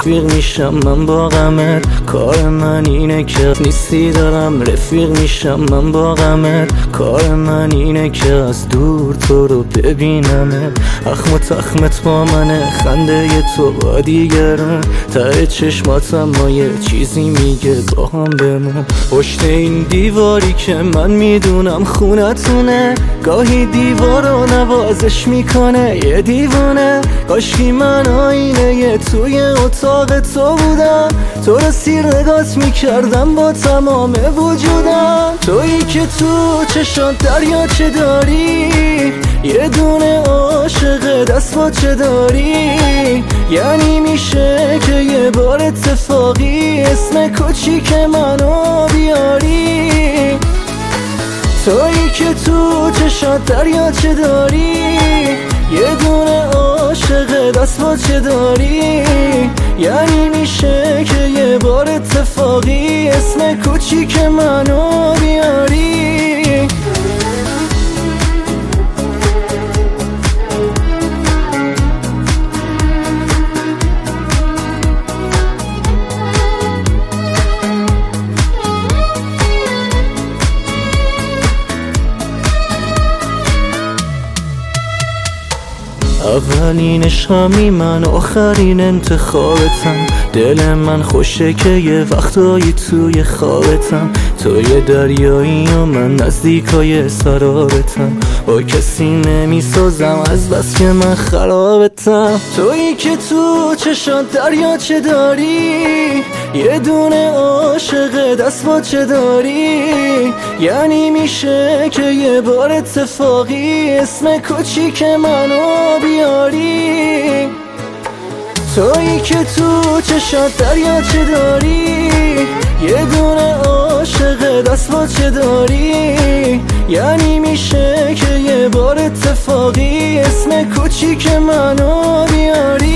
رفیق میشم من با غمت. کار من اینه که نیستی دارم رفیق میشم من با غمت. کار من اینه که از دور تو رو ببینمت. اخم و تخمت با منه، خنده تو با دیگرون. ته چشماتم ما یه چیزی میگه با هم بمون. پشت این دیواری که من میدونم خونتونه، گاهی دیوارو نوازش میکنه یه دیوونه. کاشکی من آینه یه توی اتاق تو بودم، تو رو سیر نگات میکردم با تمام وجودم. تویی که تو چشات دریاچه داری، یه دونه عاشق دست با چه داری. یعنی میشه که یه بار اتفاقی اسم کوچیک منو بیاری. تویی که تو چشات دریاچه داری، یه دونه عاشق دست با چه داری. یعنی میشه که یه بار اتفاقی اسم کوچیک منو بیاری. اولین شامی من آخرین انتخابتم. دل من خوشه که یه وقتایی توی خوابتم. تو یه دریایی و من نزدیکای سرابتم. با کسی نمیسازم از بس که من خرابتم. تویی که تو چشات دریاچه داری، یه دونه عاشق دست با چه داری. یعنی میشه که یه بار اتفاقی اسم کوچیک منو بیاری. تویی که تو چشات دریاچه داری، یه دونه عاشق دست با چه داری. یعنی میشه که یه بار اتفاقی اسم کوچیک منو بیاری.